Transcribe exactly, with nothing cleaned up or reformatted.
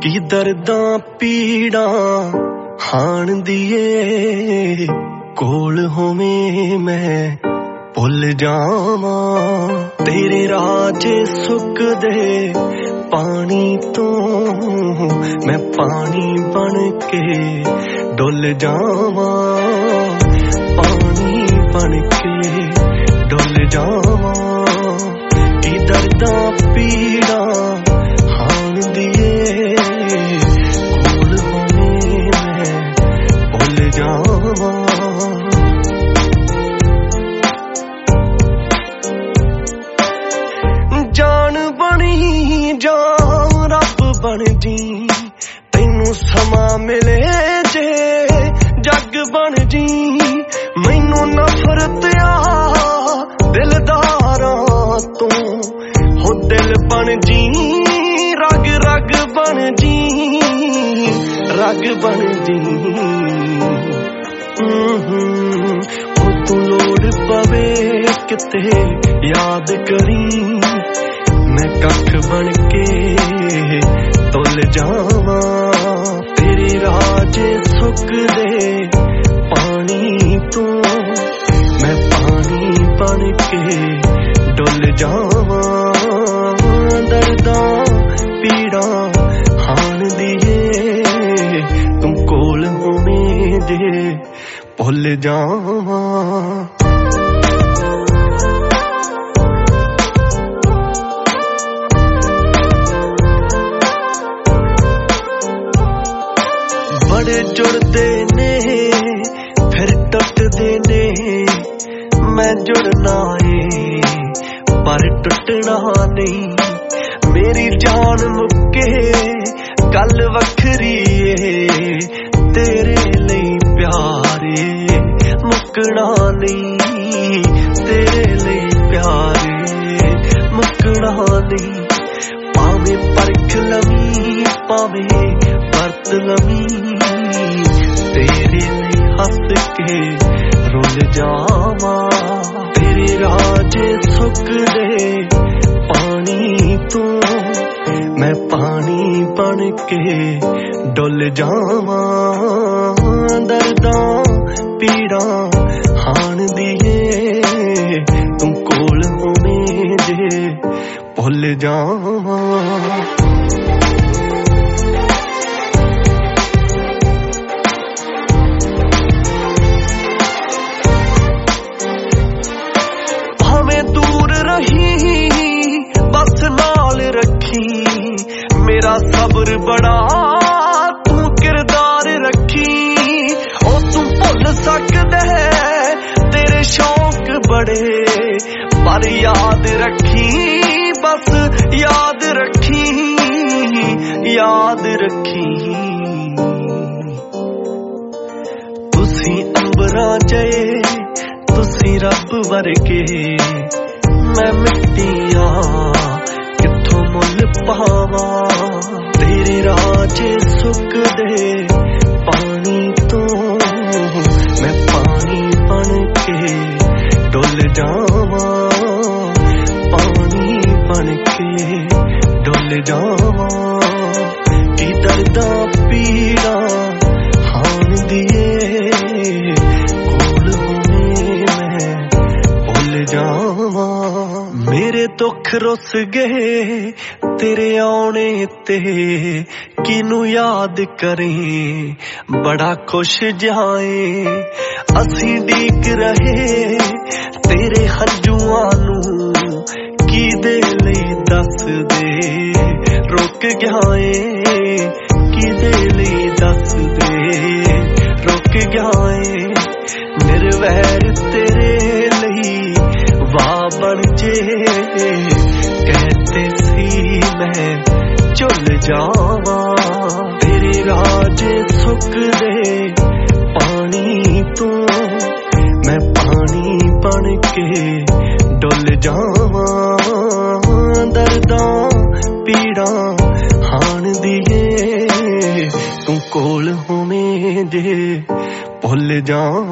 की दर्दां पीड़ां हाण दिए कोल होवें मैं भुल जावां तेरे राज सुक दे पानी तो मैं पानी बन के डुल जावां पानी बन के डुल जावां की दर्दां पीड़ां हाण दिए कोल होवें मैं भुल जावां जान बनी जान रब बन जी तैनू समा मिले जे जग बन जी मैनू नफरत आ दिलदारां तो हो दिल बन जी रग रग बन जी रग बन जी हो तू लोड़ पवे किते याद करी मैं कख बन के तुल जावां तेरे राज सुक दे पानी तो मैं पानी बन के डुल जावां दर्दां पीड़ां हाण दिए तुम कोल होवें जे भुल जावां बड़े जुड़दे ने फिर टुटदे ने मैं जुड़ना है पर टुटना नहीं मेरी जान मुक्के गल वखरी है तेरे लिए प्यारे मुकना नहीं तेरे लिए प्यारे मुकना नहीं पावे परख लमी पावे बरत लमी तेरे लिए हंस के रुल जावां तेरे राज सुक दे पानी तो मैं पानी बन के डुल जावां दर्दां पीड़ां हाण दिए तुम कोल होवें जे भुल जावां बस नाल रखी मेरा सब्र बड़ा तू किरदार रखी ओ तू भुल सकदे तेरे शौक बड़े पर याद रखी बस याद रखी याद रखी तुसी अंबरां जए तुसी रब वर्गे मैं मिट्टियां किथों मुल पावां तेरे राज सुक दे पानी तो मैं पानी बन के डुल जावां पानी बन के डुल जावां की दर्दां पीड़ां हाण दिए कोल होवें मैं भुल जावां मेरे दुख रुस गए तेरे आने ते किनू याद करें बड़ा खुश जाए असी डीक रहे तेरे हंजुआं नू की दे लई दस दे रुक गए की दे लई दस दे रुक गए निर्वैर तेरे लई वाह बन जे कहते सी मैं झुल जावां तेरे राज सुक दे पानी तो मैं पानी बन के डुल जावां दर्दां पीड़ां हाण दिए तू कोल होवें जे भुल जावां